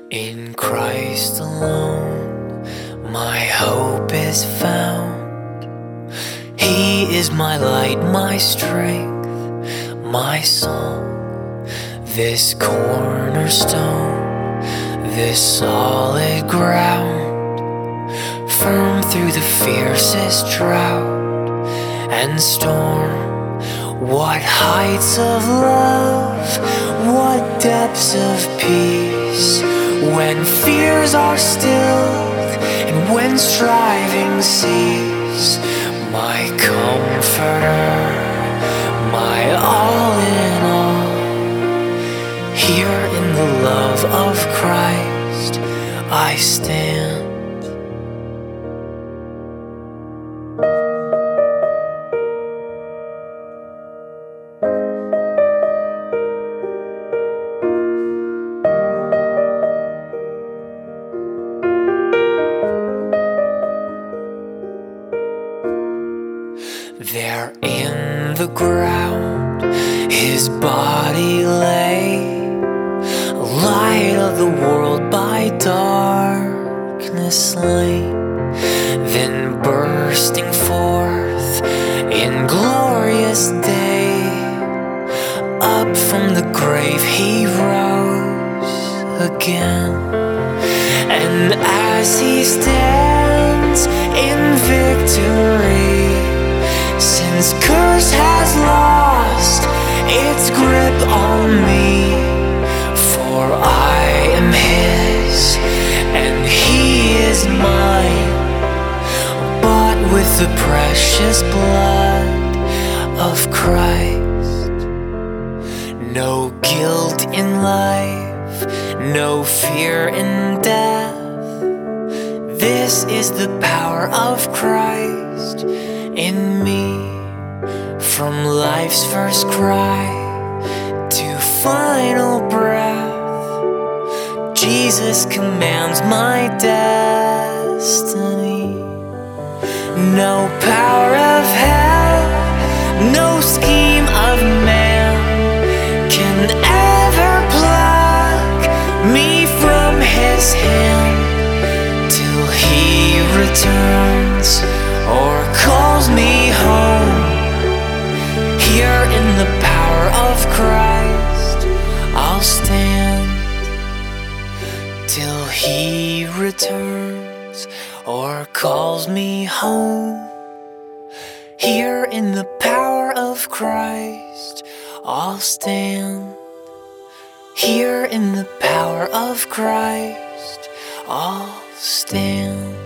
In Christ alone, my hope is found. He is my light, my strength, my song. This cornerstone, this solid ground, firm through the fiercest drought and storm. What heights of love, what depths of peace, when fears are stilled and when striving cease. My comforter, my all in all, here in the love of Christ I stand. There in the ground his body lay, light of the world by darkness slain. Then bursting forth in glorious day, up from the grave he rose again. And as he stands in victory, sin's curse has lost its grip on me. For I am his and he is mine, bought with the precious blood of Christ. No guilt in life, no fear in death. This is the power of Christ in me. From life's first cry to final breath, Jesus commands my destiny. No power of hell, no scheme of man can ever pluck me from his hand, till he returns or calls me home. Here in the power of Christ I'll stand, till he returns or calls me home. Here in the power of Christ I'll stand. Here in the power of Christ I'll stand.